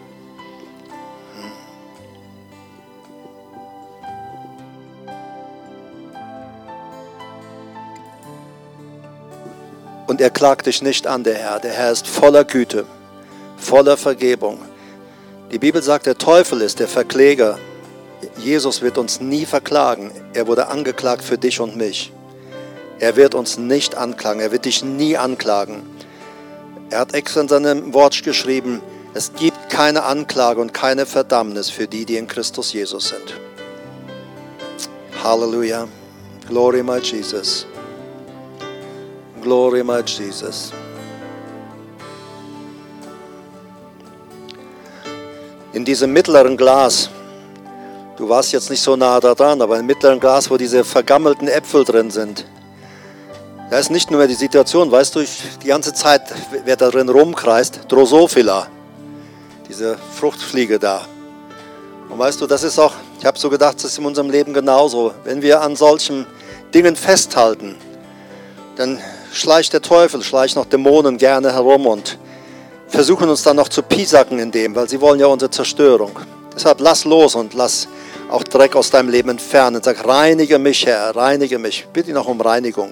Und er klagt dich nicht an, der Herr. Der Herr ist voller Güte, voller Vergebung. Die Bibel sagt, der Teufel ist der Verkläger. Jesus wird uns nie verklagen. Er wurde angeklagt für dich und mich. Er wird uns nicht anklagen. Er wird dich nie anklagen. Er hat extra in seinem Wort geschrieben, es gibt keine Anklage und keine Verdammnis für die, die in Christus Jesus sind. Halleluja. Glory my Jesus. Glory my Jesus. In diesem mittleren Glas, du warst jetzt nicht so nah da dran, aber im mittleren Glas, wo diese vergammelten Äpfel drin sind, da ist nicht nur mehr die Situation, weißt du, die ganze Zeit, wer da drin rumkreist, Drosophila, diese Fruchtfliege da. Und weißt du, das ist auch, ich habe so gedacht, das ist in unserem Leben genauso. Wenn wir an solchen Dingen festhalten, dann schleicht der Teufel, schleicht noch Dämonen gerne herum und versuchen uns dann noch zu piesacken in dem, weil sie wollen ja unsere Zerstörung. Deshalb lass los und lass auch Dreck aus deinem Leben entfernen. Sag, reinige mich, Herr, reinige mich. Bitte noch um Reinigung.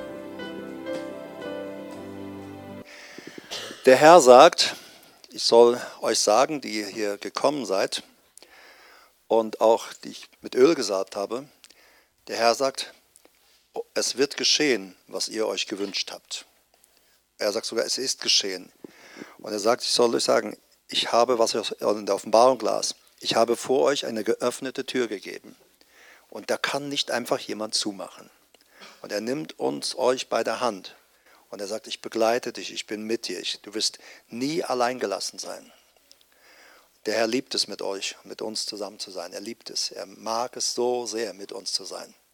Der Herr sagt, ich soll euch sagen, die ihr hier gekommen seid und auch die ich mit Öl gesalbt habe, der Herr sagt, es wird geschehen, was ihr euch gewünscht habt. Er sagt sogar, es ist geschehen. Und er sagt, ich soll euch sagen, ich habe, was ich in der Offenbarung las, ich habe vor euch eine geöffnete Tür gegeben. Und da kann nicht einfach jemand zumachen. Und er nimmt euch bei der Hand. Und er sagt, ich begleite dich, ich bin mit dir. Du wirst nie allein gelassen sein. Der Herr liebt es, mit euch, mit uns zusammen zu sein. Er liebt es. Er mag es so sehr, mit uns zu sein.